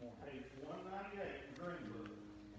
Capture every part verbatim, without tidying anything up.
on page one ninety-eight in Green Book.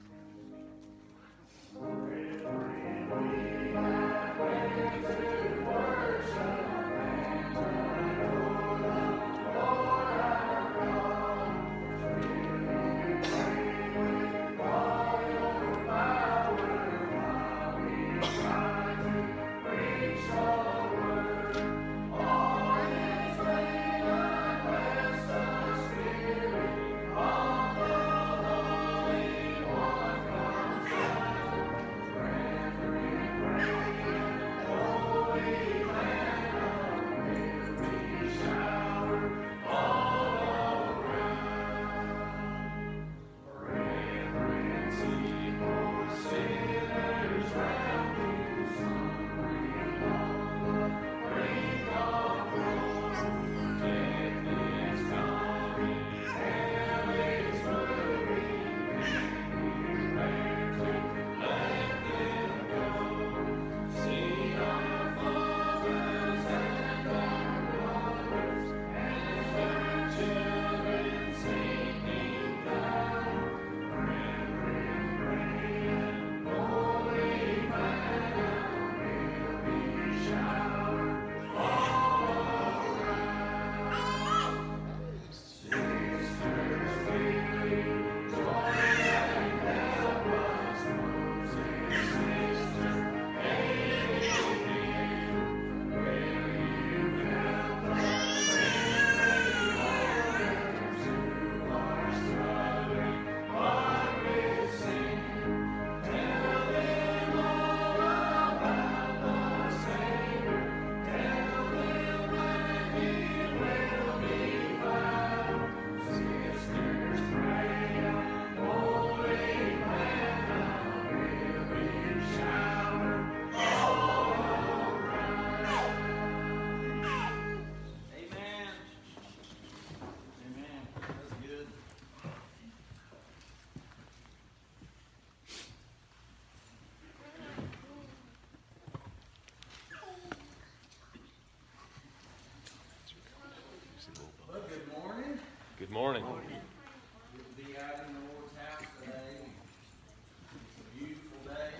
Good morning. Good to be out in the Lord's house today. It's a beautiful day,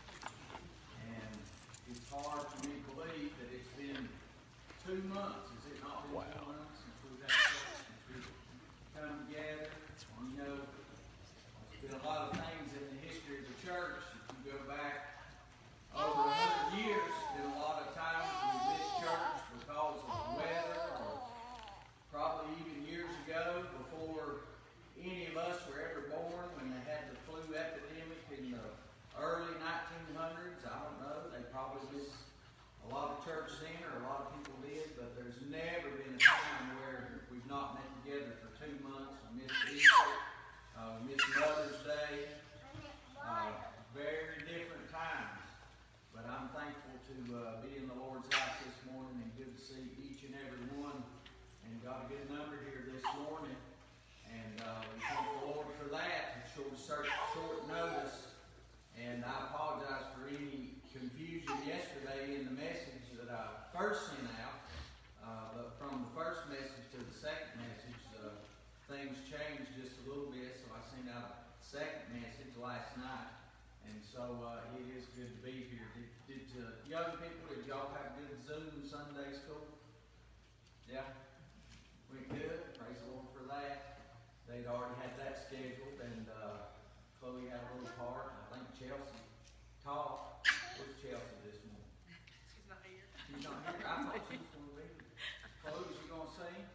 and it's hard for me to believe that it's been two months. Has it not been Wow. two months since we've had church, since we've come together? You know, there's been a lot of things in the history of the church. If you go back over a hundred years, there's been a lot of times we missed church because of the weather, or probably even years ago, before any of us were ever born, when they had the flu epidemic in the early nineteen hundreds. I don't know, they probably missed a lot of church then, or a lot of people did, but there's never been a time where we've not met together for two months. We missed Easter, uh, we missed Mother's Day, uh, very different times. But I'm thankful to uh, be in the Lord's house this morning, and good to see each and every one. And got a good number here this morning, and uh, we thank the Lord for that. It's short, short notice, and I apologize for any confusion yesterday in the message that I first sent out. Uh, but from the first message to the second message, uh, things changed just a little bit, so I sent out a second message last night. And so uh, it is good to be here. Did, did uh, young people, did y'all have good Zoom Sunday school? Yeah? Went good. Praise the Lord for that. They'd already had that scheduled, and uh, Chloe had a little part. I think Chelsea taught. Where's Chelsea this morning? She's not here. She's not here. I thought she was going to read. Chloe, is she going to sing?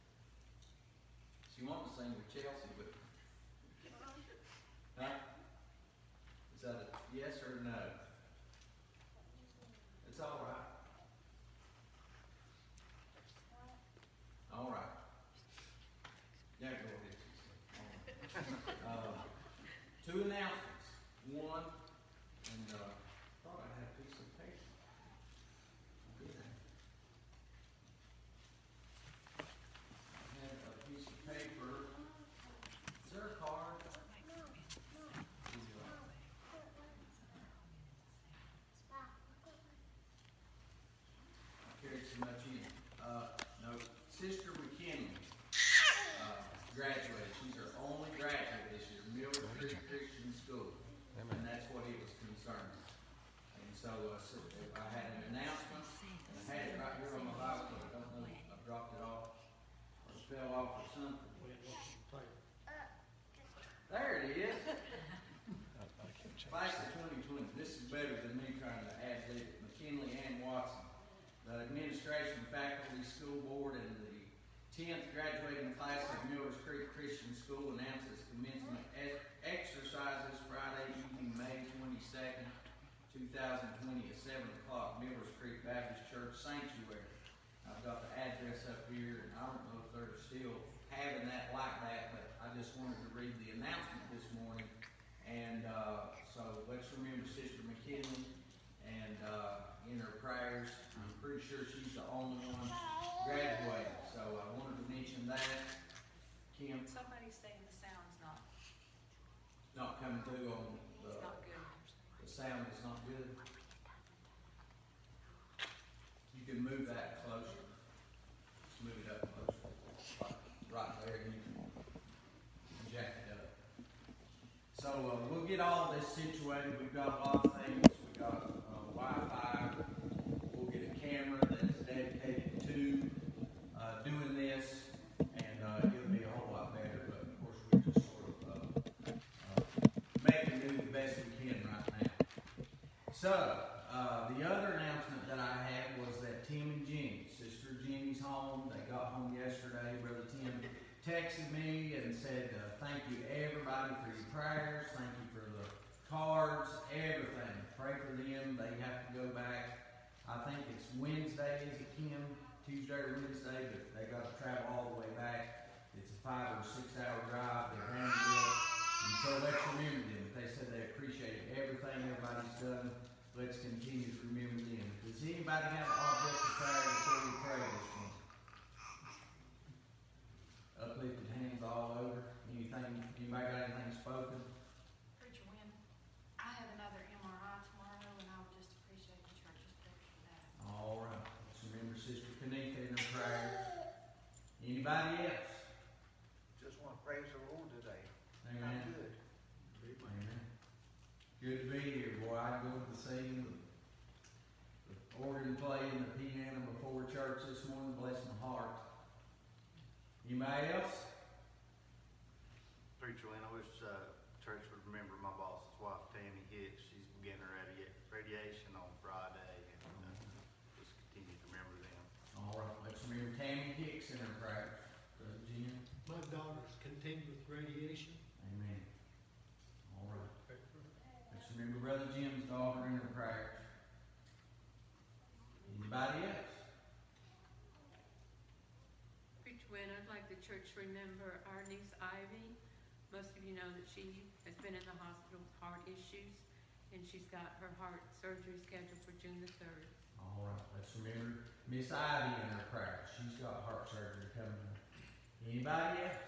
She wanted to sing with Chelsea, but huh? Is that a yes or a no? It's all right. All right. Yeah, go ahead. Uh, two announcements. One, and uh, I thought I had a piece of paper. I did. I had a piece of paper. Is there a card? I carried so much in. Uh, no, Sister McKinney uh, graduated. She's her only so uh, so I had an announcement, and I had it right here on my Bible, but I don't know, I dropped it off, or it fell off or something. There it is. Class of twenty twenty. This is better than me trying to ad lib it. McKinley and Watson. The administration, faculty, school board, and the tenth graduating class of Millers Creek Christian School announces commencement ex- exercises Friday evening, May twenty-second, two thousand twenty at seven o'clock, Millers Creek Baptist Church Sanctuary. I've got the address up here, and I don't know if they're still having that like that, but I just wanted to read the announcement this morning. And uh, so let's remember Sister McKinley and uh, in her prayers. I'm pretty sure she's the only one graduating. So I wanted to mention that. Kim? Somebody's saying the sound's not, Not coming through on the, it's not good. the sound is not good. You can move that closer. Just move it up closer. Right there, and you can jack it up. So uh, we'll get all this situated. We've got a lot of things. We've got uh, Wi-Fi. We'll get a camera that's dedicated to uh, doing this, and uh, it'll be a whole lot better. But of course, we're just sort of uh, uh, making do the best we can right now. So uh, the other announcement that I had was that Tim and Jenny, Sister Jenny's home. They got home yesterday. Brother Tim texted me and said, uh, thank you everybody for your prayers, thank you for the cards, everything. Pray for them. They have to go back. I think it's Wednesday, is it, Kim? Tuesday or Wednesday, but they got to travel all the way back. It's a five or six hour drive. They're Vanderbilt. And so let's remember them. They said they appreciate everything everybody's done. Let's continue to remember them. Does anybody have an object of prayer before we pray this morning? Uplifted hands all over. Anything, anybody got anything spoken? Preacher Wynn, I have another M R I tomorrow, and I would just appreciate the church's prayer for that. All right. Let's remember Sister Kanika in her prayers. Anybody else? Just want to praise the Lord today. Amen. I'm good. Amen. Good to be here, boy. I go to the scene, the organ playing, the piano before church this morning. Bless my heart. Anybody else? Preacher Lynn, I wish uh, church would remember my boss's wife, Tammy Hicks. She's beginning her radi- radiation on Friday, and uh, just continue to remember them. All right. Let's remember Tammy Hicks in her prayers. Brother Jim. My daughter's continued with radiation. Amen. All right. Let's remember Brother Jim's daughter in her prayers. Anybody else? Preacher Wynn, I'd like the church to remember our niece Ivy. Most of you know that she has been in the hospital with heart issues, and she's got her heart surgery scheduled for June the third. All right. Let's remember Miss Ivy in her prayers. She's got heart surgery coming up. Anybody else?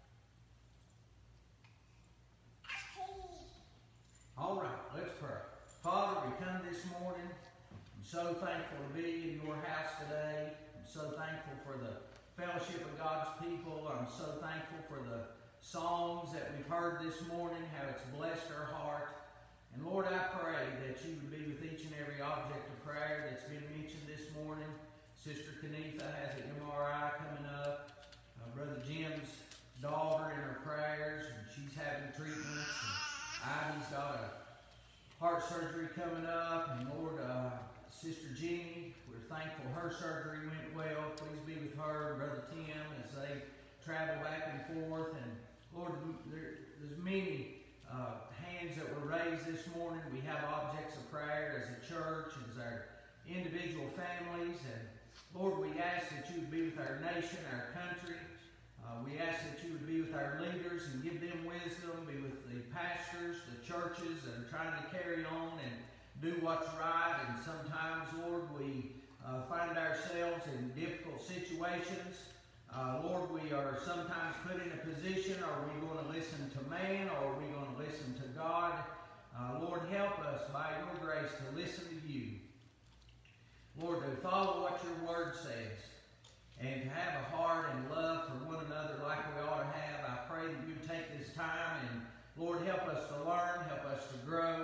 All right, let's pray. Father, we come this morning. I'm so thankful to be in your house today. I'm so thankful for the fellowship of God's people. I'm so thankful for the songs that we've heard this morning, how it's blessed our heart. And Lord, I pray that you would be with each and every object of prayer that's been mentioned this morning. Sister Kanitha has an M R I coming up. Uh, Brother Jim's daughter in her prayers, and she's having treatments. And Ivy's got a heart surgery coming up. And Lord, uh, Sister Jenny, we're thankful her surgery went well. Please be with her and Brother Tim as they travel back and forth. And Lord, there, there's many uh, hands that were raised this morning. We have objects of prayer as a church, as our individual families. And Lord, we ask that you would be with our nation, our country. Uh, we ask that you would be with our leaders and give them wisdom, be with the pastors, the churches that are trying to carry on and do what's right. And sometimes, Lord, we uh, find ourselves in difficult situations. Uh, Lord, we are sometimes put in a position, are we going to listen to man or are we going to listen to God? Uh, Lord, help us by your grace to listen to you. Lord, to follow what your word says and to have a heart and love for one another like we ought to have. I pray that you take this time and, Lord, help us to learn, help us to grow,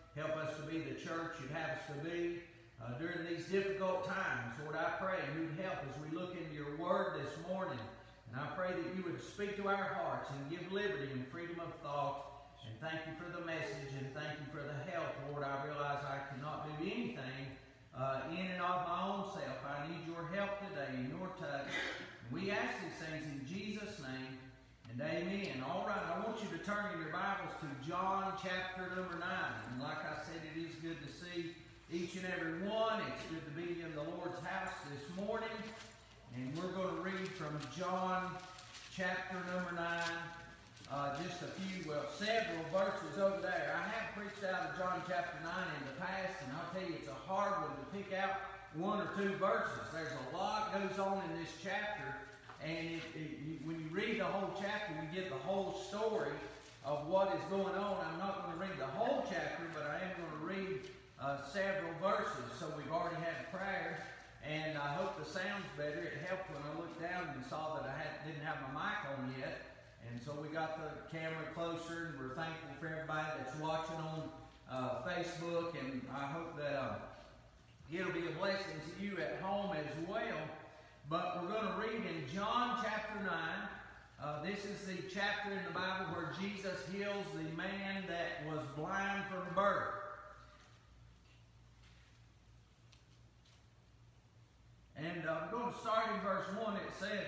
Help us to be the church you'd have us to be uh, during these difficult times. Lord, I pray you'd help as we look into your word this morning. And I pray that you would speak to our hearts and give liberty and freedom of thought. And thank you for the message and thank you for the help. Lord, I realize I cannot do anything uh, in and of my own self. I need your help today and your touch. And we ask these things in Jesus' name. And amen. All right, I want you to turn in your Bibles to John chapter number nine. And like I said, it is good to see each and every one. It's good to be in the Lord's house this morning. And we're going to read from John chapter number nine. Uh, just a few, well, several verses over there. I have preached out of John chapter nine in the past, and I'll tell you, it's a hard one to pick out one or two verses. There's a lot goes on in this chapter. And it, it, you, when you read the whole chapter, you get the whole story of what is going on. I'm not going to read the whole chapter, but I am going to read uh, several verses. So we've already had prayer, and I hope the sound's better. It helped when I looked down and saw that I had, didn't have my mic on yet. And so we got the camera closer, and we're thankful for everybody that's watching on uh, Facebook. And I hope that uh, it'll be a blessing to you at home as well. But we're going to read in John chapter nine. Uh, this is the chapter in the Bible where Jesus heals the man that was blind from birth. And uh, I'm going to start in verse one. It said,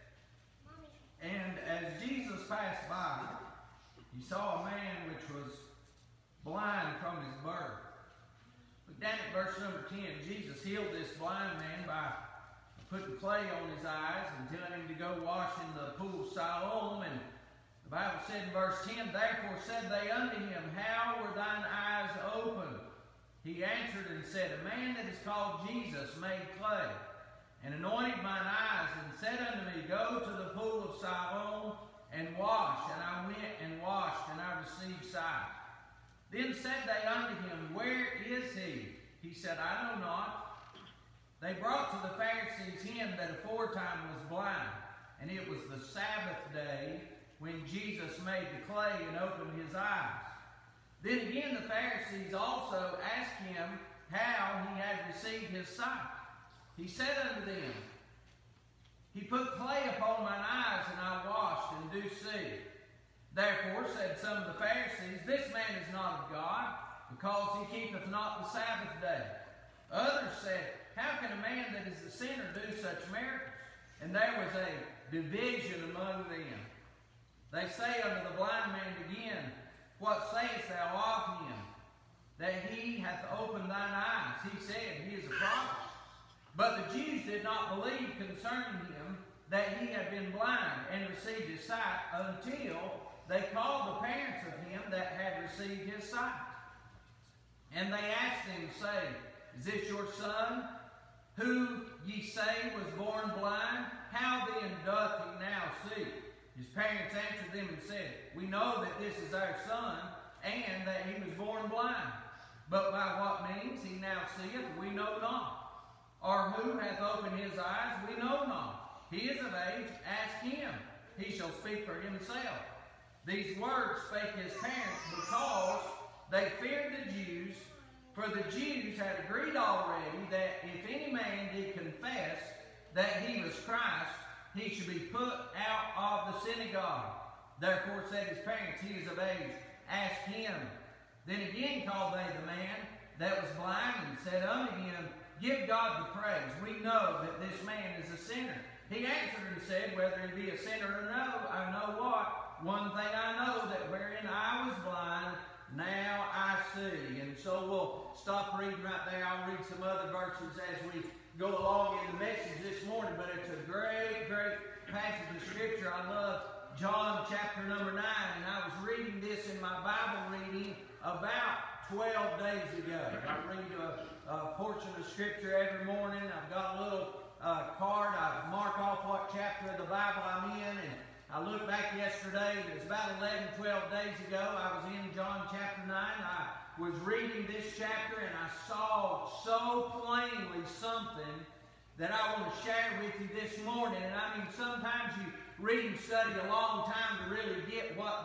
"And as Jesus passed by, he saw a man which was blind from his birth." Look down at verse number ten. Jesus healed this blind man by putting clay on his eyes and telling him to go wash in the pool of Siloam. And the Bible said in verse ten, "Therefore said they unto him, How were thine eyes opened? He answered and said, A man that is called Jesus made clay, and anointed mine eyes, and said unto me, Go to the pool of Siloam, and wash. And I went and washed, and I received sight. Then said they unto him, Where is he? He said, I know not. They brought to the Pharisees him that aforetime was blind, and it was the Sabbath day when Jesus made the clay and opened his eyes. Then again the Pharisees also asked him how he had received his sight. He said unto them, He put clay upon mine eyes, and I washed, and do see. Therefore said some of the Pharisees, This man is not of God, because he keepeth not the Sabbath day. Others said, How can a man that is a sinner do such miracles? And there was a division among them. They say unto the blind man again, What sayest thou of him, that he hath opened thine eyes? He said, He is a prophet. But the Jews did not believe concerning him that he had been blind and received his sight, until they called the parents of him that had received his sight. And they asked him, saying, Is this your son, who ye say was born blind? How then doth he now see? His parents answered them and said, We know that this is our son, and that he was born blind. But by what means he now seeth, we know not. Or who hath opened his eyes, we know not. He is of age, ask him. He shall speak for himself. These words spake his parents, because they feared the Jews. For the Jews had agreed already that if any man did confess that he was Christ, he should be put out of the synagogue. Therefore said his parents, He is of age, ask him. Then again called they the man that was blind, and said unto him, Give God the praise. We know that this man is a sinner. He answered and said, Whether he be a sinner or no, I know what. One thing I know, that wherein I was blind, now I see. And so we'll stop reading right there. I'll read some other verses as we go along in the message this morning. But it's a great, great passage of Scripture. I love John chapter number nine. And I was reading this in my Bible reading about twelve days ago. I read a, a portion of Scripture every morning. I've got a little uh, card. I mark off what chapter of the Bible I'm in. And I looked back yesterday, it was about eleven, twelve days ago. I was in John chapter nine. I was reading this chapter, and I saw so plainly something that I want to share with you this morning. And I mean, sometimes you read and study a long time to really get what the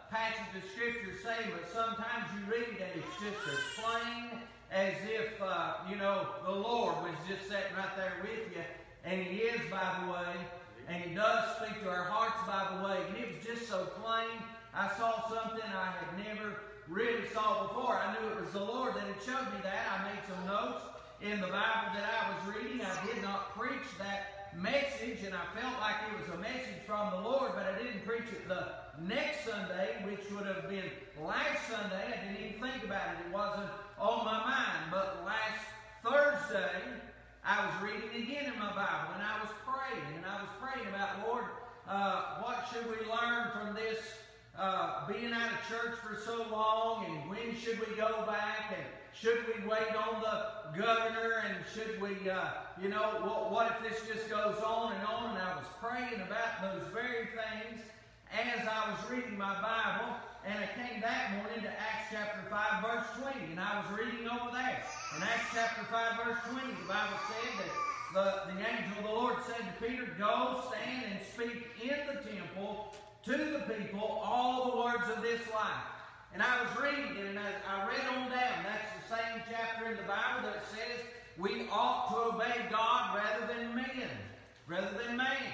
passage of Scripture saying, but sometimes you read it and it's just as plain as if, uh, you know, the Lord was just sitting right there with you. And He is, by the way. And He does speak to our hearts, by the way. And it was just so plain. I saw something I had never really saw before. I knew it was the Lord that had showed me that. I made some notes in the Bible that I was reading. I did not preach that message, and I felt like it was a message from the Lord, but I didn't preach it the next Sunday, which would have been last Sunday. I didn't even think about it. It wasn't on my mind. But last Thursday, I was reading again in my Bible, and I was praying, and I was praying about, Lord, uh, what should we learn from this uh, being out of church for so long, and when should we go back, and should we wait on the governor, and should we, uh, you know, what, what if this just goes on and on? And I was praying about those very things as I was reading my Bible, and I came that morning to Acts chapter five, verse twenty, and I was reading over there. In Acts chapter five, verse twenty, the Bible said that the, the angel of the Lord said to Peter, go stand and speak in the temple to the people all the words of this life. And I was reading it, and I, I read on down. That's the same chapter in the Bible that says we ought to obey God rather than men, rather than man.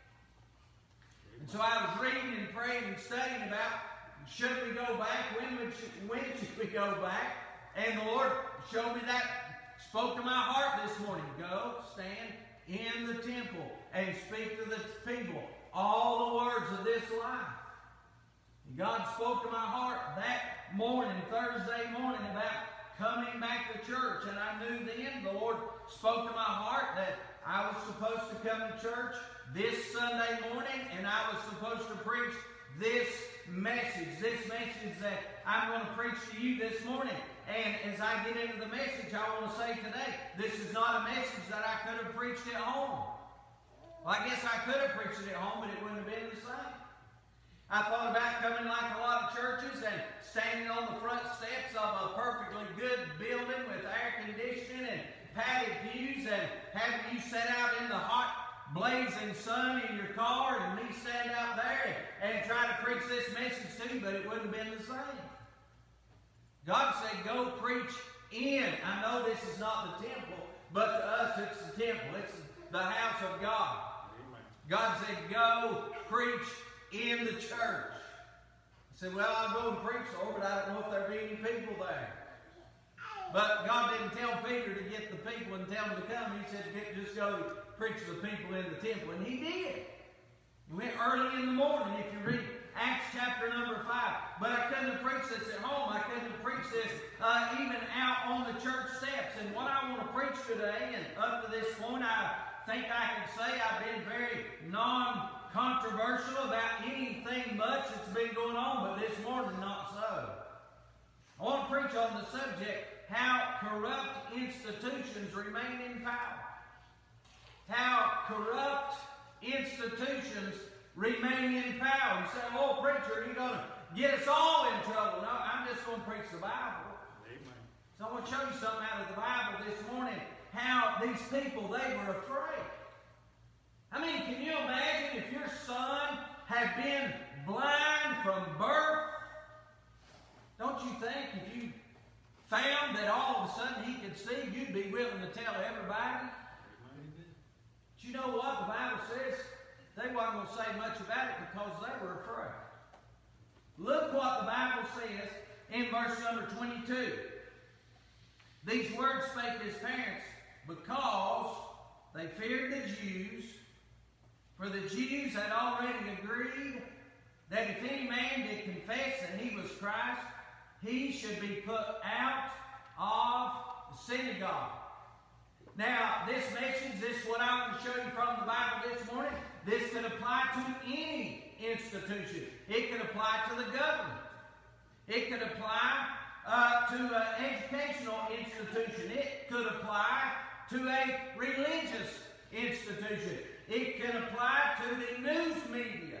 And so I was reading and praying and studying about, should we go back? When, would should, when should we go back? And the Lord showed me that, spoke to my heart this morning. Go, stand in the temple and speak to the people all the words of this life. And God spoke to my heart that morning, Thursday morning, about coming back to church. And I knew then the Lord spoke to my heart that I was supposed to come to church this Sunday morning, and I was supposed to preach this message, this message that I'm going to preach to you this morning. And as I get into the message, I want to say today, this is not a message that I could have preached at home. Well, I guess I could have preached it at home, but it wouldn't have been the same. I thought about coming like a lot of churches and standing on the front steps of a perfectly good building with air conditioning and padded pews and having you sit out in the hot blazing sun in your car and me stand out there and, and try to preach this message to you, but it wouldn't have been the same. God said, go preach in. I know this is not the temple, but to us it's the temple. It's the house of God. Amen. God said, go preach in the church. I said, well, I'll go and preach, Lord, but I don't know if there'll be any people there. But God didn't tell Peter to get the people and tell them to come. He said, just go preach to the people in the temple. And he did. He went early in the morning, if you read Acts chapter number five. But I couldn't have preached this at home. I couldn't have preached this uh, even out on the church steps. And what I want to preach today, and up to this point, I think I can say I've been very non-controversial about anything much that's been going on, but this morning, not so. I want to preach on the subject, how corrupt institutions remain in power. How corrupt institutions remain in power. You say, oh, preacher, you're going to get us all in trouble. No, I'm just going to preach the Bible. Amen. So I want to show you something out of the Bible this morning, how these people, they were afraid. I mean, can you imagine if your son had been blind from birth? Don't you think if you found that all of a sudden he could see, you'd be willing to tell everybody? But you know what? The Bible says they wasn't going to say much about it because they were afraid. Look what the Bible says in verse number twenty-two. These words spake his parents because they feared the Jews, for the Jews had already agreed that if any man did confess that he was Christ, he should be put out of the synagogue. Now, this message, this is what I want to show you from the Bible this morning. This could apply to any institution. It could apply to the government. It could apply uh, to an educational institution. It could apply to a religious institution. It can apply to the news media.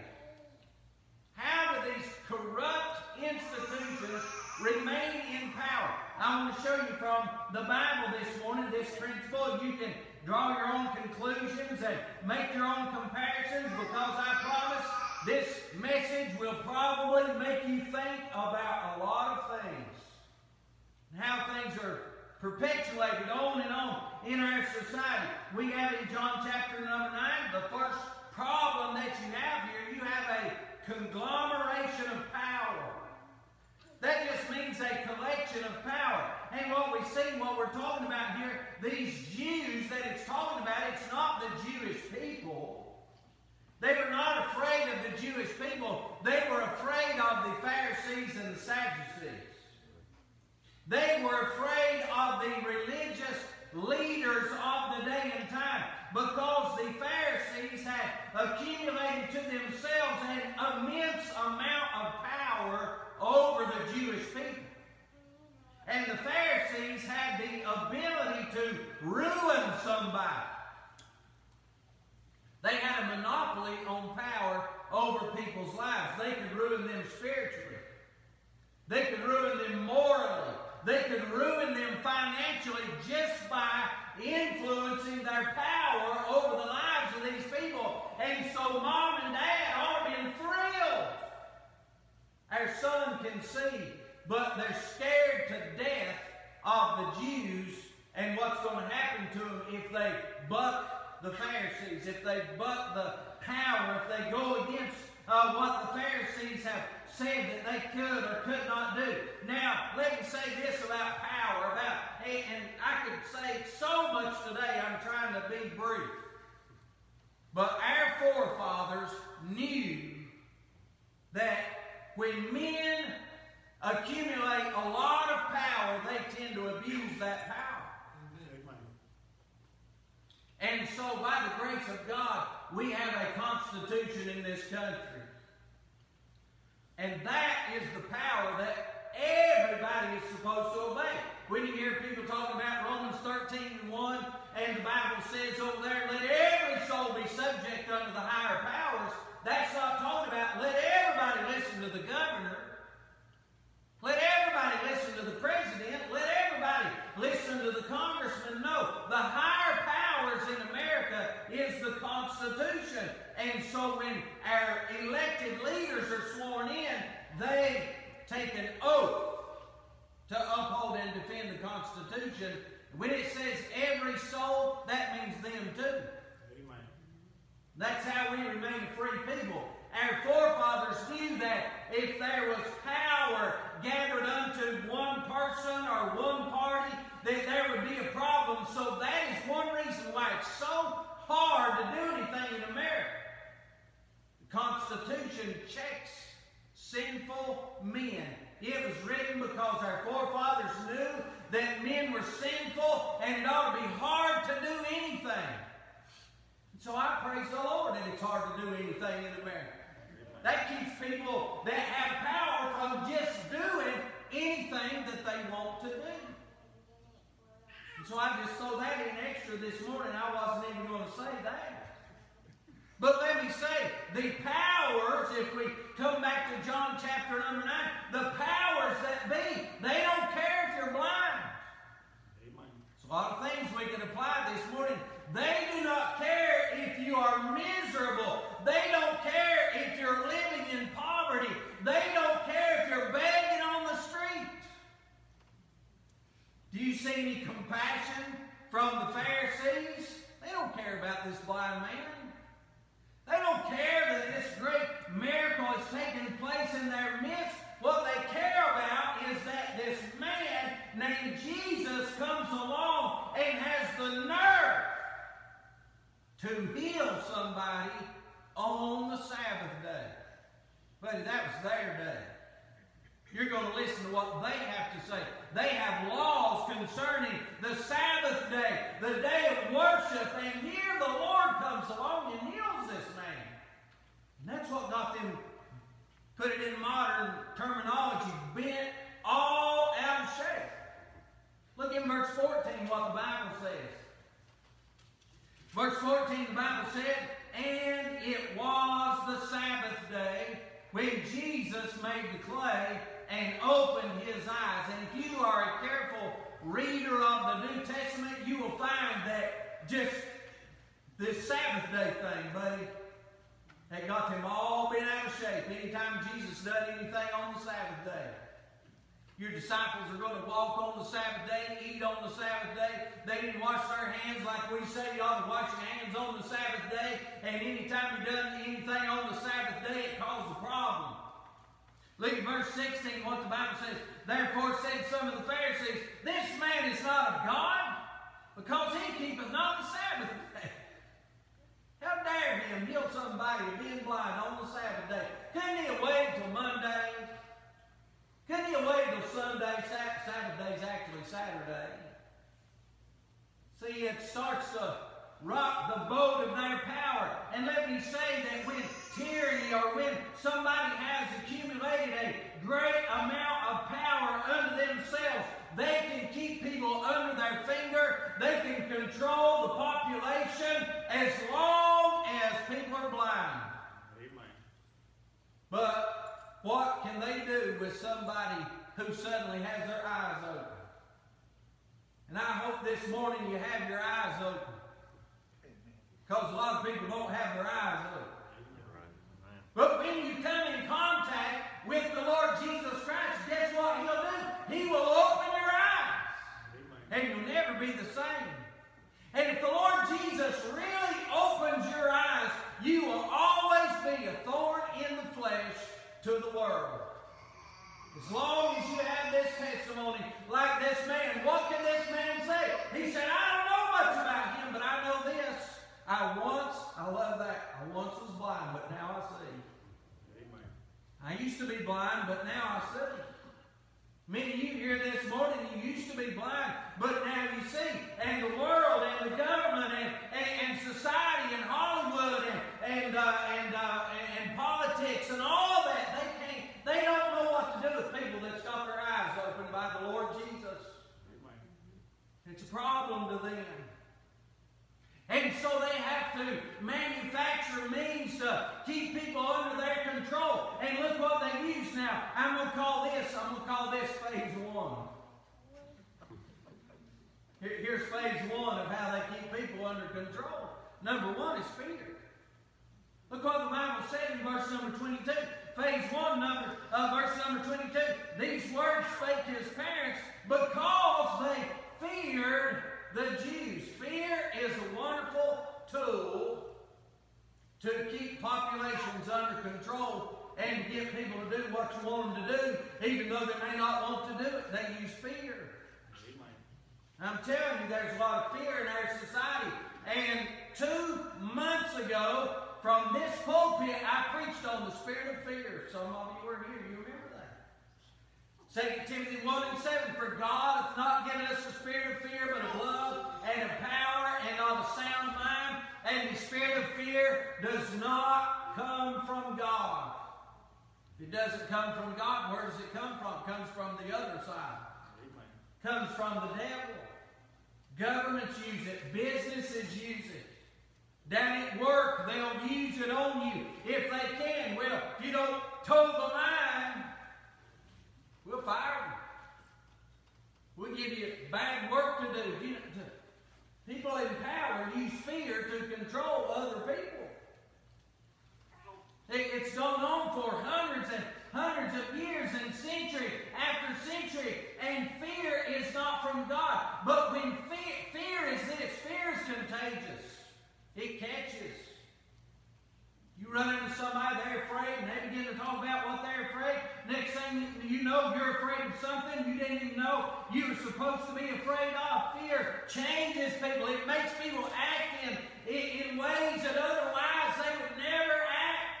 How do these corrupt institutions remain in power? I want to show you from the Bible this morning this principle. You can draw your own conclusions and make your own comparisons, because I promise this message will probably make you think about a lot of things and how things are perpetuated on and on in our society. We have in John chapter number nine, the first problem that you have here, you have a conglomeration of power. That just means a collection of power. And what we see, what we're talking about here, these Jews that it's talking about, it's not the Jewish people. They were not afraid of the Jewish people. They were afraid of the Pharisees and the Sadducees. They were afraid of the religious leaders of the day and time because the Pharisees had accumulated to themselves an immense amount of power over the Jewish people. And the Pharisees had the ability to ruin somebody. They had a monopoly on power over people's lives. They could ruin them spiritually. They could ruin them morally. They could ruin them financially just by influencing their power over the lives of these people. And so mom and dad are being thrilled. Our son can see, but they're scared to death of the Jews and what's going to happen to them if they buck the Pharisees, if they buck the power, if they go against uh, what the Pharisees have said that they could or could not do. Now, let me say this about power, about, and I could say so much today, I'm trying to be brief. But our forefathers knew that when men accumulate a lot of power, they tend to abuse that power. And so, by the grace of God, we have a constitution in this country. And that is the power that everybody is supposed to obey. When you hear people talking about Romans thirteen and one, and the Bible says over there, let every soul be subject unto the higher powers, that's not talking about let everybody listen to the governor. Let everybody listen to the president. Let everybody listen to the congressman. No, the higher powers in America is the Constitution. And so when our elected leaders are sworn in, they take an oath to uphold and defend the Constitution. When it says every soul, that means them too. Amen. That's how we remain a free people. Our forefathers knew that if there was power gathered unto one person or one party, that there would be a problem. So that is one reason why it's so hard to do anything in America. The Constitution checks sinful men. It was written because our forefathers knew that men were sinful and it ought to be hard to do anything. So I praise the Lord that it's hard to do anything in America. That keeps people that have power from just doing anything that they want to do. And so I just throw that in extra this morning. I wasn't even going to say that. But let me say, the powers, if we come back to John chapter number nine, the powers that be, they don't care if you're blind. Amen. There's a lot of things we can apply this morning. They do not care if you are miserable. They don't care if you're living in poverty. They don't care if you're begging on the street. Do you see any compassion from the Pharisees? They don't care about this blind man. They don't care that this great miracle is taking place in their midst. What they care about is that this man named Jesus comes along and has the nerve to heal somebody on the Sabbath day. But that was their day. You're going to listen to what they have to say. They have laws concerning the Sabbath day, the day of worship, and here the Lord comes along and heals this man. And that's what got them, put it in modern terminology, bent all out of shape. Look in verse fourteen what the Bible says. Verse fourteen, the Bible said, and it was the Sabbath day when Jesus made the clay and opened his eyes. And if you are a careful reader of the New Testament, you will find that just this Sabbath day thing, buddy, that got them all bent out of shape. Anytime Jesus Jesus done anything on the Sabbath day. Your disciples are going to walk on the Sabbath day, eat on the Sabbath day. They didn't wash their hands like we say you ought to wash your hands on the Sabbath day. And anytime you done anything on the Sabbath day, it caused a problem. Look at verse sixteen, what the Bible says. Therefore said some of the Pharisees, this man is not of God, because he keepeth not the Sabbath day. How dare him heal somebody being blind on the Sabbath day? Couldn't he have waited till Monday? Couldn't he have waited till Sunday? Sabbath day's actually Saturday. See, it starts to rock the boat of their power. And let me say that when tyranny or when somebody has accumulated a great amount of power unto themselves, they can keep people under their finger. They can control the population as long as people are blind. Amen. But what can they do with somebody who suddenly has their eyes open? And I hope this morning you have your eyes open. Because a lot of people don't have their eyes open. But when you come in contact with the Lord Jesus Christ, guess what He'll do? He will open your eyes. And you'll never be the same. And if the Lord Jesus really opens your eyes, you will always be a thorn in the flesh to the world. As long as you have this testimony like this man, what can this man say? He said, I don't know much about him, but I know this. I once, I love that, I once was blind, but now I see. Amen. I used to be blind, but now I see. Many of you here this morning, you used to be blind, but now you see. And the world and the government and, and, and society and Hollywood and, and, uh, and, uh, and, and politics and all that, they can't, they don't know what to do with people that's got their eyes opened by the Lord Jesus. Amen. It's a problem to them. And so they have to manufacture means to keep people under their control. And look what they use now. I'm going to call this, I'm going to call this phase one. Here, here's phase one of how they keep people under control. Number one is fear. Look what the Bible said in verse number twenty-two. Phase one, number, uh, verse number twenty-two. These words spake to his parents because they feared the Jews. Fear is a wonderful tool to keep populations under control and get people to do what you want them to do, even though they may not want to do it. They use fear. Amen. I'm telling you, there's a lot of fear in our society. And two months ago, from this pulpit, I preached on the spirit of fear. Some of you were here. You remember that. Second Timothy one and seven, for God hath not given us the spirit of fear, but of love and of power and of a sound mind. And the spirit of fear does not come from God. If it doesn't come from God, where does it come from? It comes from the other side. Amen. Comes from the devil. Governments use it. Businesses use it. Down at work, they'll use it on you if they can. Well, if you don't toe the line, we'll fire you. We'll give you bad work to do. You know, to, people in power use fear to control other people. It, it's gone on for hundreds and hundreds of years and century after century, and fear is not from God. But when fear, fear is this, fear is contagious. It catches. You run into somebody, they're afraid, and they begin to talk about what they're afraid. Next thing you know, you're afraid of something you didn't even know you were supposed to be afraid of. Fear changes people. It makes people act in, in, in ways that otherwise they would never act.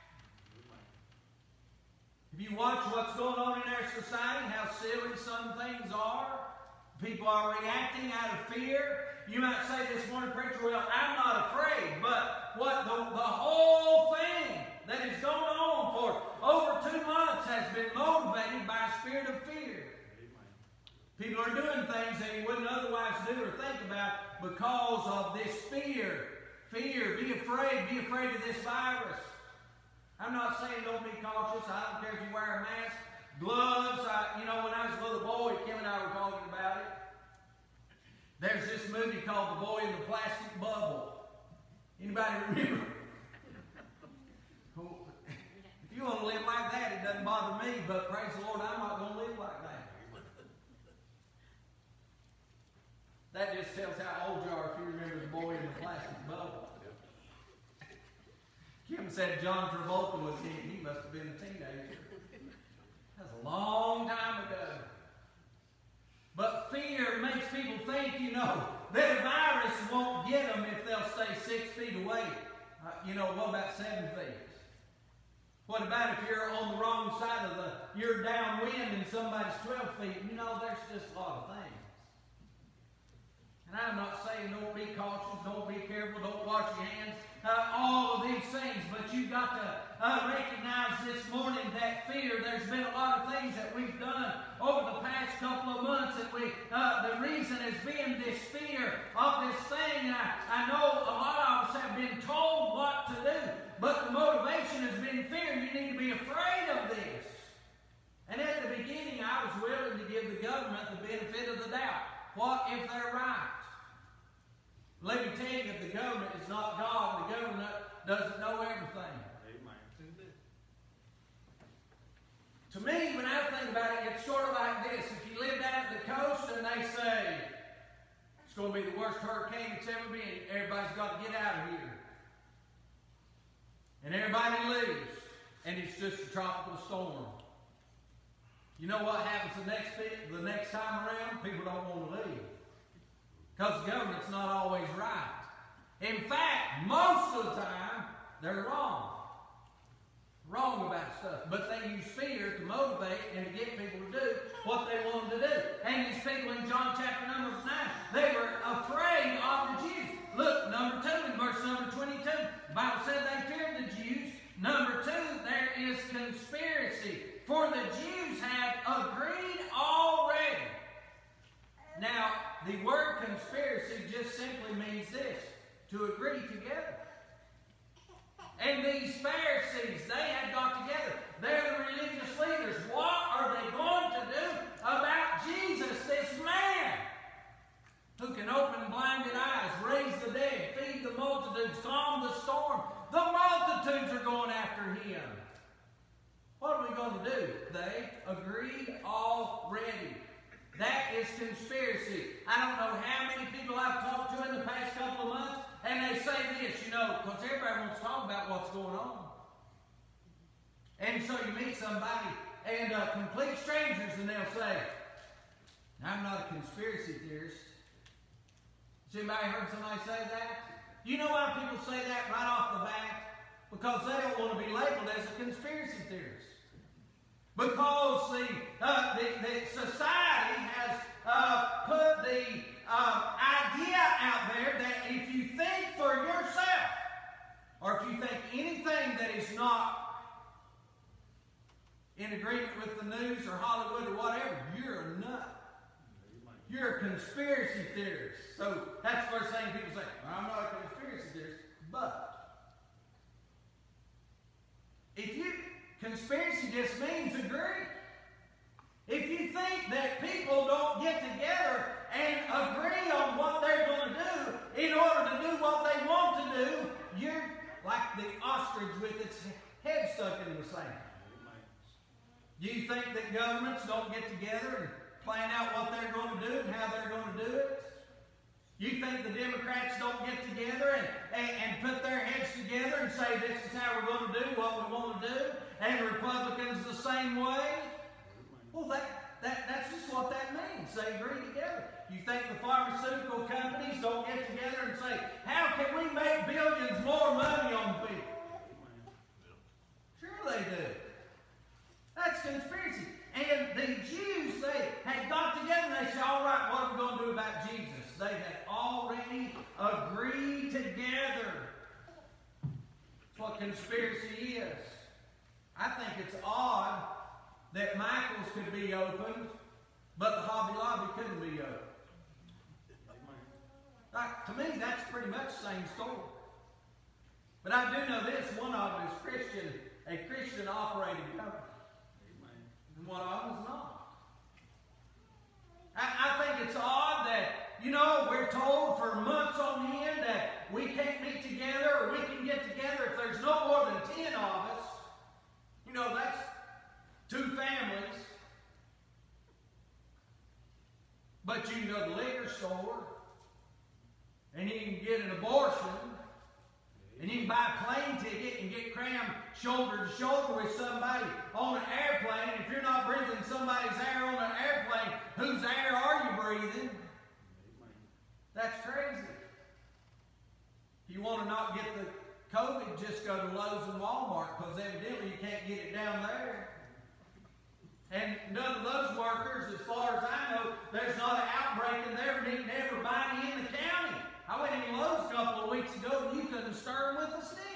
If you watch what's going on in our society, how silly some things are, people are reacting out of fear. You might say this morning, preacher, well, I'm not afraid, but what the, the whole thing that has gone on for over two months has been motivated by a spirit of fear. Amen. People are doing things that you wouldn't otherwise do or think about because of this fear. Fear, be afraid, be afraid of this virus. I'm not saying don't be cautious. I don't care if you wear a mask, gloves. I, you know, when I was a little boy, Kim and I were talking about it. There's this movie called The Boy in the Plastic Bubble. Anybody remember? If you you want to live like that, it doesn't bother me, but praise the Lord, I'm not going to live like that. That just tells how old you are if you remember the boy in the plastic bubble. Kim said John Travolta was in. He must have been a teenager. That's a long time ago. But fear makes people think, you know, that a virus won't get them if they'll stay six feet away. Uh, you know, what about seven feet? What about if you're on the wrong side of the, you're downwind and somebody's twelve feet? You know, there's just a lot of things. And I'm not saying don't be cautious, don't be careful, don't wash your hands, uh, all of these things, but you've got to uh, recognize this morning that fear, there's been a lot of things that we've done over the past couple of months that we, uh, the reason has been this fear of this thing. I, I know a lot of us have been told what to do, but the motivation has been fear. You need to be afraid of this. And at the beginning, I was willing to give the government the benefit of the doubt. What if they're right? Let me tell you, if the government is not God, the government doesn't know everything. Amen. To me, when I think about it, it's sort of like this. If you live down at the coast and they say, it's going to be the worst hurricane it's ever been, everybody's got to get out of here. And everybody leaves, and it's just a tropical storm. You know what happens the next bit, the next time around? People don't want to leave. Because the government's not always right. In fact, most of the time, they're wrong. Wrong about stuff. But they use fear to motivate and to get people to do what they want them to do. And these people in John chapter number nine, they were afraid of the Jews. Look, number two, in verse number twenty-two, the Bible said they feared the Jews. Number two, there is conspiracy. For the Jews had agreed already. Now, the word conspiracy just simply means this, to agree together. And these Pharisees, they had got together. They're the religious leaders. What are they going to do about Jesus, this man who can open blinded eyes, raise the dead, feed the multitudes, calm the storm? The multitudes are going after him. What are we going to do? They agreed already. That is conspiracy. I don't know how many people I've talked to in the past couple of months, and they say this, you know, because everybody wants to talk about what's going on. And so you meet somebody, and uh, complete strangers, and they'll say, I'm not a conspiracy theorist. Has anybody heard somebody say that? You know why people say that right off the bat? Because they don't want to be labeled as a conspiracy theorist. Because the, uh, the, the society has uh, put the uh, idea out there that if you think for yourself, or if you think anything that is not in agreement with the news or Hollywood or whatever, you're a nut. You're a conspiracy theorist. So that's the first thing people say, well, I'm not a conspiracy theorist, but if you... Conspiracy just means agree. If you think that people don't get together and agree on what they're going to do in order to do what they want to do, you're like the ostrich with its head stuck in the sand. Do you think that governments don't get together and plan out what they're going to do and how they're going to do it? You think the Democrats don't get together and, and, and put their heads together and say this is how we're going to do what we want to do? And Republicans the same way? Well, that, that, that's just what that means. They agree together. You think the pharmaceutical companies don't get together and say, how can we make billions more money on people? Sure they do. That's conspiracy. And the Jews, they had got together and they said, all right, what are we going to do about Jesus? They had already agreed together. That's what conspiracy is. I think it's odd that Michael's could be opened, but the Hobby Lobby couldn't be opened. Like, to me, that's pretty much the same story. But I do know this, one of them is Christian, a Christian-operated company. And one of them is not. I, I think it's odd that, you know, we're told for months on end that we can't meet together or we can get together if there's no more than ten of us. You know, But you can go to the liquor store, and you can get an abortion, and you can buy a plane ticket and get crammed shoulder to shoulder with somebody on an airplane. And if you're not breathing somebody's air on an airplane, whose air are you breathing? That's crazy. If you want to not get the COVID, just go to Lowe's and Walmart, because evidently you can't get it down there. And none of those workers, as far as I know, there's not an outbreak and they're eating everybody in the county. I went in Lowe's a couple of weeks ago and you couldn't stir them with a stick.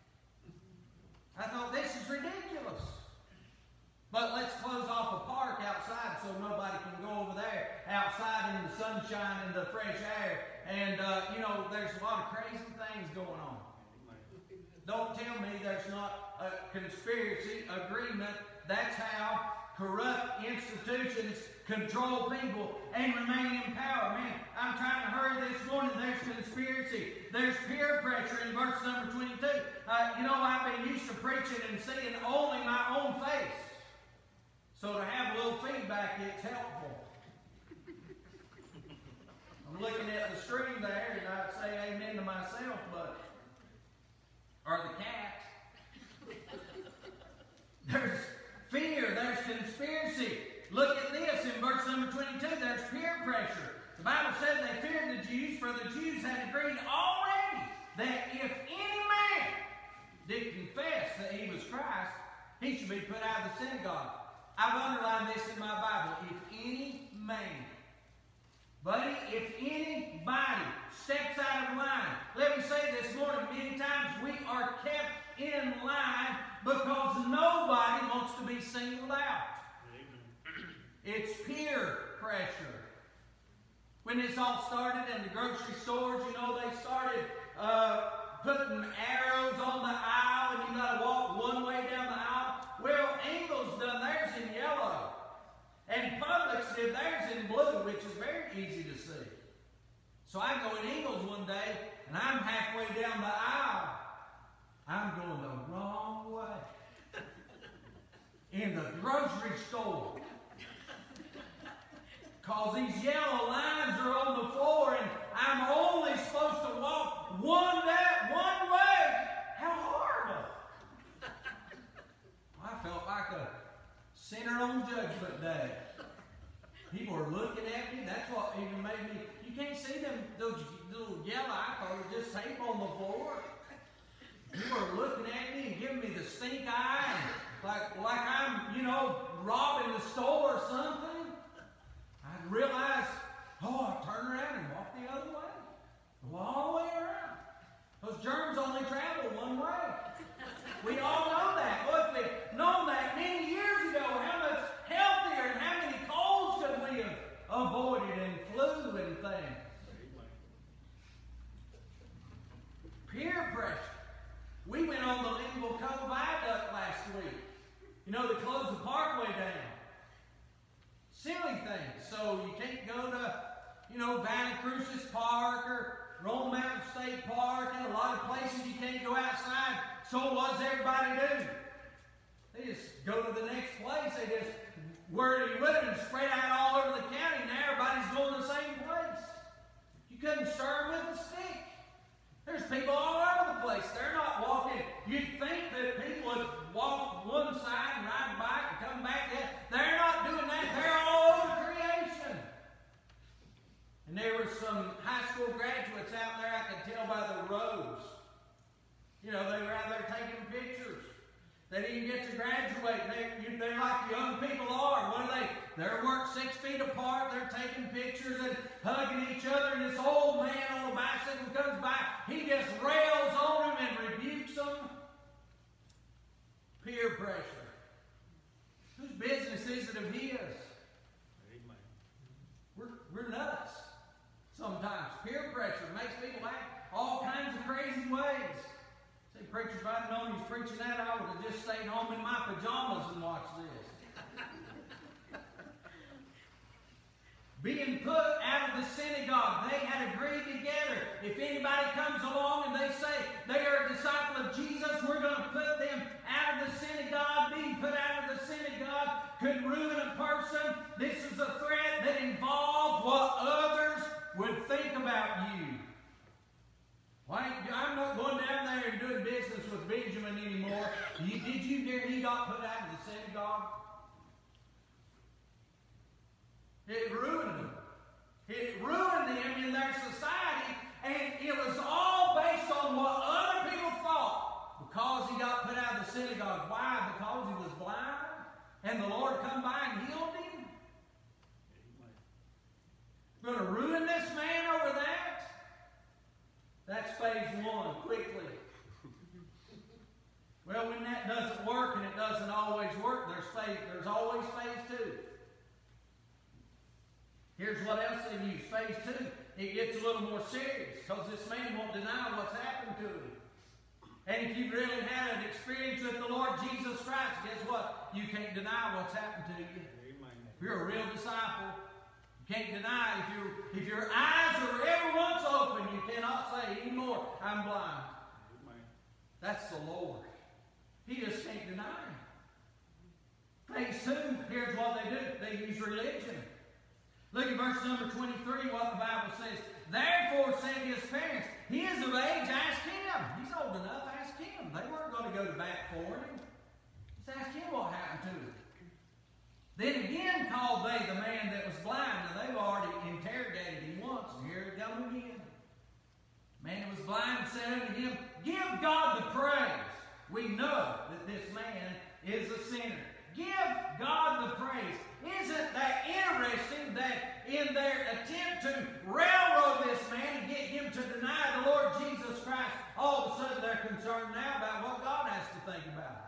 I thought, this is ridiculous. But let's close off a park outside so nobody can go over there outside in the sunshine and the fresh air. And, uh, you know, there's a lot of crazy things going on. Don't tell me there's not a conspiracy agreement. That's how corrupt institutions control people and remain in power. Man, I'm trying to hurry this morning. There's conspiracy. There's peer pressure in verse number twenty-two. Uh, you know, I've been used to preaching and seeing only my own face. So to have a little feedback, it's helpful. I'm looking at the screen there, and I'd say amen to myself, but, or the cat. There's fear, there's conspiracy. Look at this in verse number twenty-two. There's peer pressure. The Bible said they feared the Jews, for the Jews had agreed already that if any man did confess that he was Christ, he should be put out of the synagogue. I've underlined this in my Bible. If any man, buddy, if anybody steps out of line, let me say this morning, many times we are kept in line because nobody wants to be singled out. It's peer pressure. When this all started in the grocery stores, you know, they started uh, putting arrows on the aisle and you got to walk one way down the aisle. Well, Ingles done theirs in yellow. And Publix did theirs in blue, which is very easy to see. So I go in Ingles one day and I'm halfway down the aisle. I'm going the wrong way. In the grocery store. Because these yellow lines are on the floor and I'm only supposed to walk one day, one way. How horrible. I felt like a sinner on Judgment Day. People are looking at me. That's what even made me, you can't see them, those little yellow, I thought it was just tape on the floor. People are looking at me and giving me the stink eye, and like, like I'm, you know, robbing the store or something. I realized, oh, I turn around and walk the other way. Go all the way around. Those germs only travel one way. We all know that. Well, if we'd known that many years ago, how much healthier and how many colds could we have avoided and flu and things. Peer pressure. We went on the Linville Cove Viaduct last week. You know, they closed the parkway down. Silly things. So you can't go to, you know, Valley Crucis Park or Rome Mountain State Park, and a lot of places you can't go outside. So what does everybody do? They just go to the next place. They just, where you would have been spread out all over the county, now everybody's going to the same place. You couldn't stir them with a stick. There's people all over the place. They're not walking. You'd think that people would walk one side and ride a bike and come back. They're not doing that. They're all over creation. And there were some high school graduates out there, I could tell by the rows. You know, they were out there taking pictures. They didn't get to graduate. They, they're like young people are. What are they? They're worked six feet apart. They're taking pictures and hugging each other. And this old man on a bicycle comes by. He just rails on them and rebukes them. Peer pressure. Whose business is it of his? We're, we're nuts sometimes. Peer pressure makes people act all kinds of crazy ways. See, preachers, if I'd known he was preaching that, I would have just stayed home in my pajamas and watched this. Being put out of the synagogue, they had agreed together. If anybody comes along and they say they are a disciple of Jesus, we're going to put them out of the synagogue. Being put out of the synagogue could ruin a person. This is a threat that involved what? about you. Why, I'm not going down there and doing business with Benjamin anymore. You, did you hear he got put out of the synagogue? It ruined them. It ruined them in their society, and it was all based on what other people thought. Because he got put out of the synagogue. Why? Because he was blind, and the Lord come by and healed him? Going to ruin this man over that? That's phase one, quickly. Well, when that doesn't work, and it doesn't always work, there's phase, there's always phase two. Here's what else they use. Phase two, it gets a little more serious, because this man won't deny what's happened to him. And if you've really had an experience with the Lord Jesus Christ, guess what? You can't deny what's happened to you. If you're a real disciple, you can't deny. If, you if your eyes are ever once open, you cannot say anymore, I'm blind. That's the Lord. He just can't deny him. Phase two, here's what they do. They use religion. Look at verse number twenty-three, what the Bible says. Therefore said his parents, he is of age, ask him. He's old enough, ask him. They weren't going to go to bat for him. Just ask him what happened to him. Then again called they the man that was blind. Now they've already interrogated him once, and here it comes again. The man that was blind said unto him, give God the praise. We know that this man is a sinner. Give God the praise. Isn't that interesting that in their attempt to railroad this man and get him to deny the Lord Jesus Christ, all of a sudden they're concerned now about what God has to think about.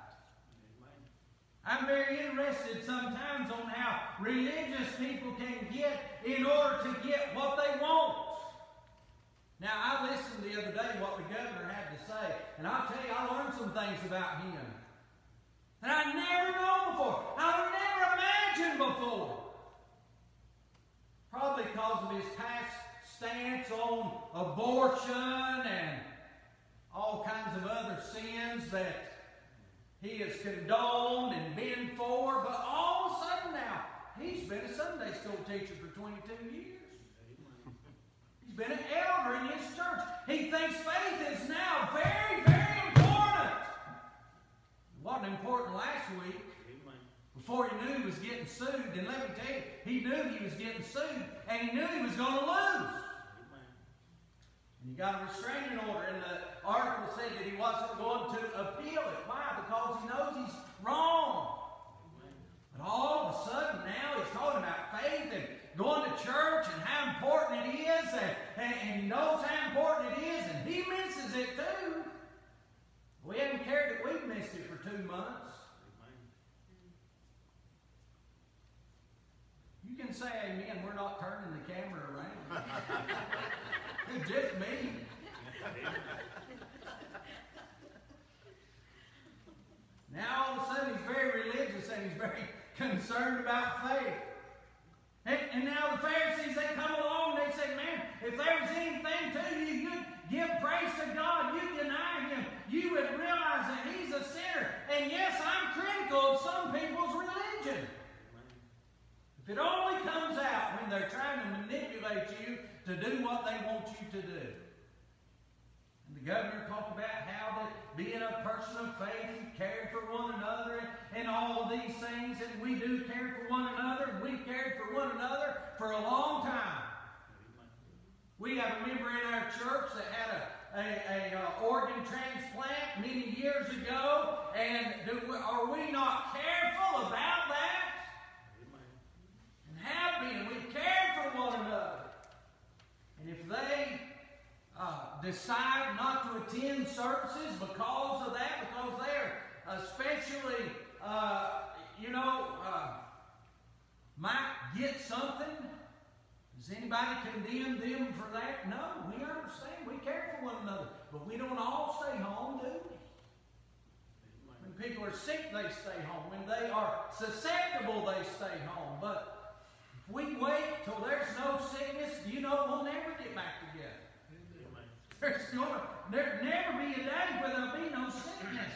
I'm very interested sometimes on how religious people can get in order to get what they want. Now, I listened the other day what the governor had to say, and I'll tell you, I learned some things about him that I never known before. I've never imagined before. Probably because of his past stance on abortion and all kinds of other sins that he has condoned and been for. But all of a sudden now, he's been a Sunday school teacher for twenty-two years. He's been an elder in his church. He thinks faith is now very, very important. It wasn't important last week. Before he knew he was getting sued, and let me tell you, he knew he was getting sued, and he knew he was going to lose. And he got a restraining order, and the article said that he wasn't going to appeal it. Why? Because he knows he's wrong. But all of a sudden now he's talking about faith and going to church and how important it is, and, and, and he knows how important it is, and he misses it too. We haven't cared that we've missed it for two months. You can say amen. We're not turning the camera around. It's just me. Now all of a sudden he's very religious and he's very concerned about faith. And, and now the Pharisees, they come along and they say, man, if there was anything to you, you'd give praise to God. You'd deny him. You would realize that he's a sinner. And yes, I'm critical of some people's religion. If it only comes out when they're trying to manipulate you to do what they want you to do. And the governor talked about how that being a person of faith, he cared for one another and, and all of these things, and we do care for one another, and we've cared for one another for a long time. We have a member in our church that had a, a, a uh, organ transplant many years ago, and do, are we not careful about that? Have been. We've cared for one another. And if they uh, decide not to attend services because of that, because they're especially, uh, you know, uh, might get something, does anybody condemn them for that? No, we understand. We care for one another. But we don't all stay home, do we? When people are sick, they stay home. When they are susceptible, they stay home. But we wait till there's no sickness, you know we'll never get back together. There's gonna there never be a day where there'll be no sickness.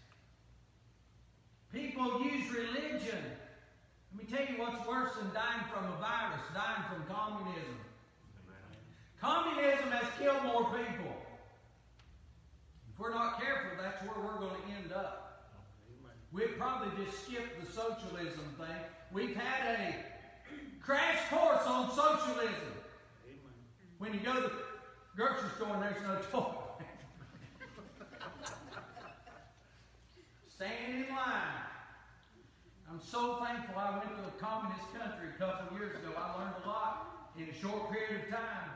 People use religion. Let me tell you what's worse than dying from a virus, dying from communism. Communism has killed more people. If we're not careful, that's where we're going to end up. Amen. We'd probably just skip the socialism thing. We've had a crash course on socialism. Amen. When you go to the grocery store and there's no toilet. Stand in line. I'm so thankful I went to a communist country a couple of years ago. I learned a lot in a short period of time.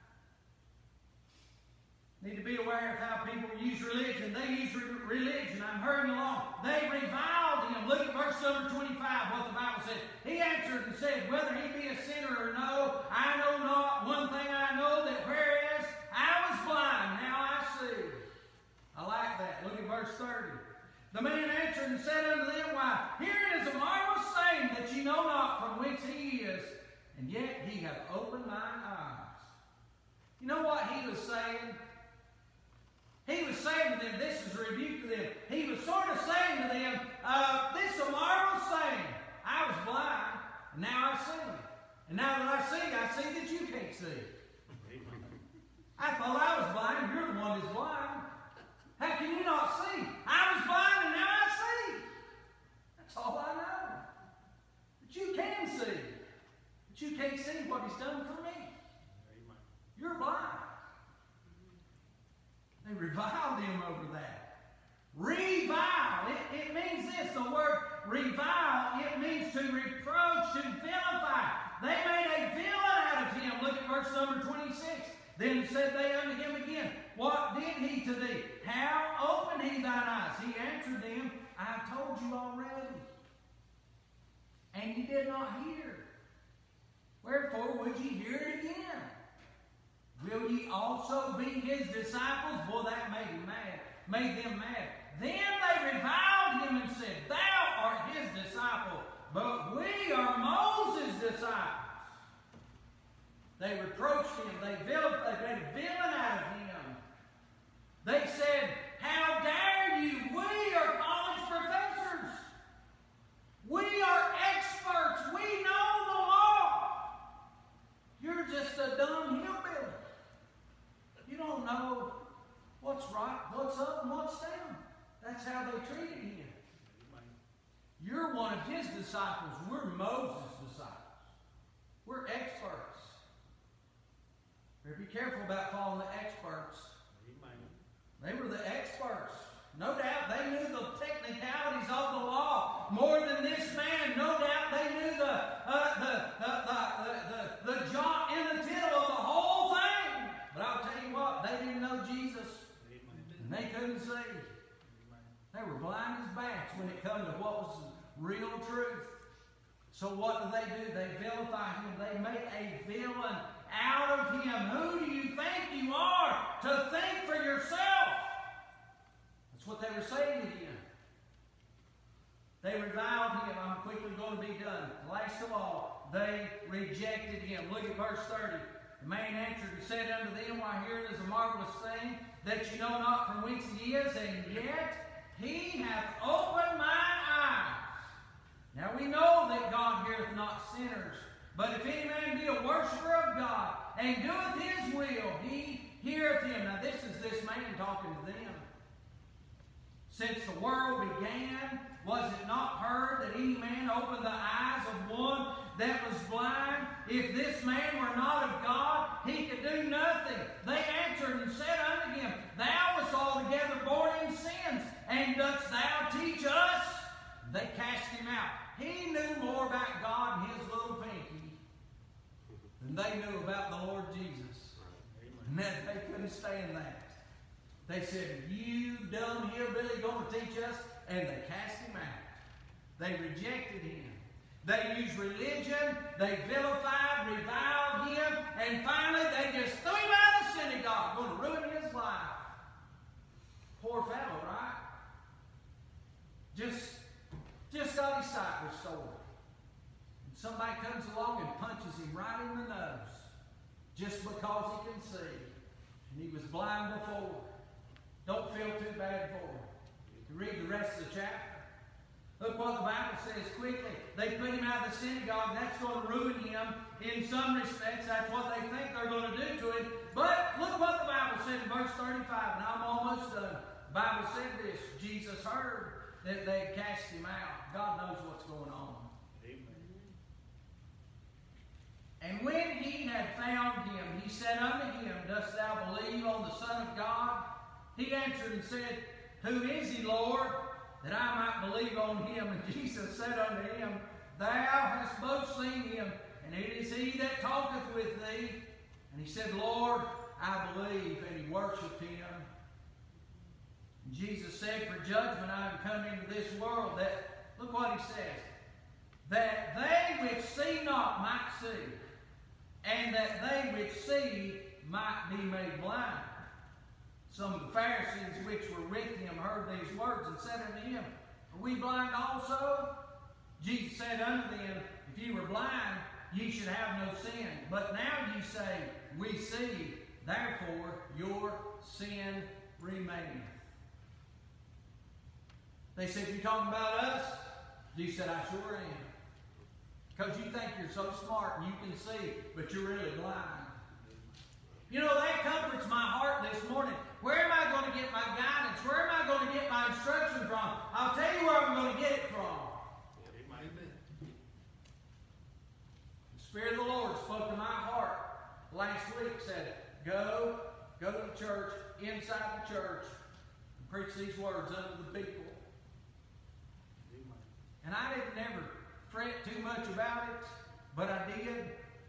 Need to be aware of how people use religion. They use re- religion. I'm hurrying along. They reviled him. Look at verse number twenty-five, what the Bible said. He answered and said, whether he be a sinner or no, I know not. One thing I know, that whereas I was blind, now I see. I like that. Look at verse thirty. The man answered and said unto them, why, herein is a marvelous saying, that ye know not from whence he is, and yet he hath opened mine eyes. You know what he was saying? He was saying to them, this is a rebuke to them. He was sort of saying to them, uh, this is a marvelous saying. I was blind, and now I see. And now that I see, I see that you can't see. Amen. I thought I was blind. You're the one that's blind. How can you not see? I was blind, and now I see. That's all I know. But you can see. But you can't see what he's done for me. Amen. You're blind. They reviled him over that. Revile. It, it means this. The word revile, it means to reproach, to vilify. They made a villain out of him. Look at verse number twenty-six. Then said they unto him again, what did he to thee? How opened he thine eyes? He answered them, I have told you already. And ye did not hear. Wherefore would ye hear it again? Will ye also be his disciples? Boy, that made him mad. Made them mad. Then they reviled him and said, thou art his disciple, but we are Moses' disciples. They reproached him. They vilified, they made a villain out of him. They said, how dare you? We are college professors. We are experts. We know the law. You're just a dumb hillbilly. You don't know what's right, what's up, and what's down. That's how they treated him. Amen. You're one of his disciples. We're Moses' disciples. We're experts. Better be careful about following the experts. Amen. They were the experts. No doubt they knew the technicalities of the law more than this man. No doubt they knew the uh, the, the, the, the, the, the jot in the tittle of the whole thing. But I'll tell you what, they didn't know Jesus. Amen. And they couldn't see. Amen. They were blind as bats when it come to what was real truth. So what do they do? They vilify him. They make a villain out of him. Who do you think you are to think for yourself? That's what they were saying to him. They reviled him. I'm quickly going to be done. Last of all, they rejected him. Look at verse thirty. The man answered and said unto them, why, here is a marvelous thing, that you know not from whence he is, and yet he hath opened mine eyes. Now we know that God heareth not sinners, but if any man be a worshiper of God, and doeth his will, he heareth him. Now this is this man talking to them. Since the world began, was it not heard that any man opened the eyes of one that was blind? If this man were not of God, he could do nothing. They answered and said unto him, thou wast altogether born in sins, and dost thou teach us? They cast him out. He knew more about God and his little pinky than they knew about the Lord Jesus. And that they couldn't stand that. They said, you dumb hillbilly going to teach us? And they cast him out. They rejected him. They used religion. They vilified, reviled him. And finally, they just threw him out of the synagogue. Going to ruin his life. Poor fellow, right? Just, just got his sight restored. And somebody comes along and punches him right in the nose. Just because he can see. And he was blind before. Don't feel too bad for him. You read the rest of the chapter. Look what the Bible says quickly. They put him out of the synagogue. That's going to ruin him in some respects. That's what they think they're going to do to him. But look what the Bible said in verse thirty-five. And I'm almost done. The Bible said this. Jesus heard that they had cast him out. God knows what's going on. Amen. And when he had found him, he said unto him, Dost thou believe on the Son of God? He answered and said, Who is he, Lord, that I might believe on him? And Jesus said unto him, Thou hast both seen him, and it is he that talketh with thee. And he said, Lord, I believe. And he worshipped him. And Jesus said, For judgment I am come into this world. That, look what he says, that they which see not might see, and that they which see might be made blind. Some of the Pharisees which were with him heard these words and said unto him, Are we blind also? Jesus said unto them, If ye were blind, ye should have no sin. But now ye say, We see, therefore your sin remaineth. They said, You talking about us? Jesus said, I sure am. Because you think you're so smart and you can see, but you're really blind. You know, that comforts my heart this morning. Where am I going to get my guidance? Where am I going to get my instruction from? I'll tell you where I'm going to get it from. Amen. The Spirit of the Lord spoke to my heart last week, said, Go, go to the church, inside the church, and preach these words unto the people. Amen. And I didn't ever fret too much about it, but I did.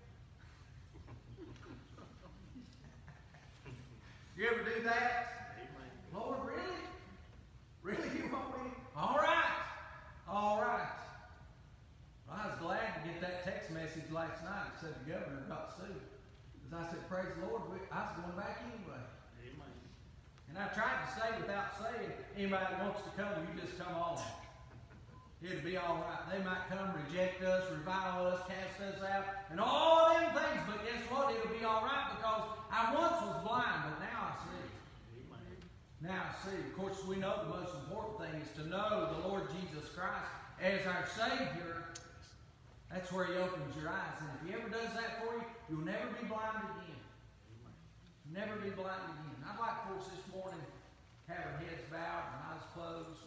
You ever do that? Amen. Lord, really? Really, you want me? All right. All right. Well, I was glad to get that text message last night that said the governor got sued. Because I said, praise the Lord, we, I was going back anyway. Amen. And I tried to say without saying, anybody that wants to come, you just come on. It'll be all right. They might come, reject us, revile us, cast us out, and all them things. But guess what? It'll be all right because I once was blind, but now I see. Amen. Now I see. Of course, we know the most important thing is to know the Lord Jesus Christ as our Savior. That's where He opens your eyes. And if He ever does that for you, you'll never be blind again. You'll never be blind again. I'd like for us this morning to have our heads bowed and eyes closed.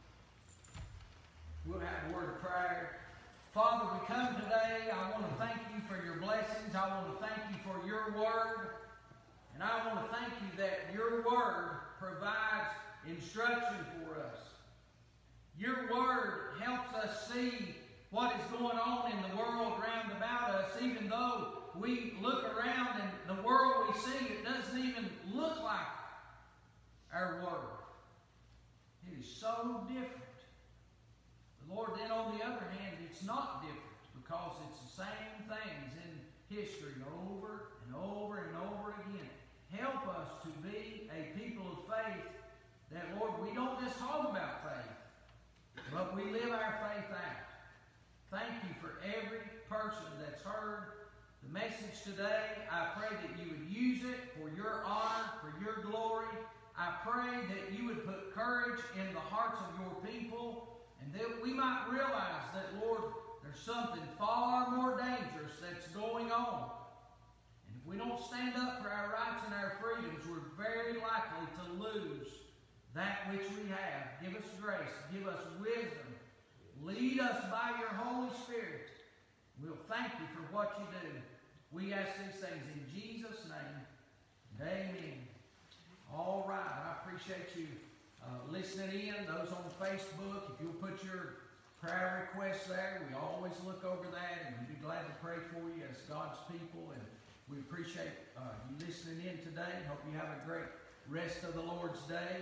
We'll have a word of prayer. Father, we come today. I want to thank you for your blessings. I want to thank you for your word. And I want to thank you that your word provides instruction for us. Your word helps us see what is going on in the world round about us, even though we look around and the world we see, it doesn't even look like our world. It is so different. But Lord, then on the other hand, it's not different because it's the same things in history over and over and over again. Help us to be a people of faith that, Lord, we don't just talk about faith, but we live our faith out. Thank you for every person that's heard the message today. I pray that you would use it for your honor, for your glory. I pray that you would put courage in the hearts of your people, and that we might realize that, Lord, there's something far more dangerous that's going on. And if we don't stand up for our rights and our freedoms, we're very likely to lose that which we have. Give us grace. Give us wisdom. Lead us by your Holy Spirit. We'll thank you for what you do. We ask these things in Jesus' name. And amen. All right. I appreciate you uh, listening in. Those on Facebook, if you'll put your prayer requests there, we always look over that, and we'd be glad to pray for you as God's people. And we appreciate uh, you listening in today. Hope you have a great rest of the Lord's day.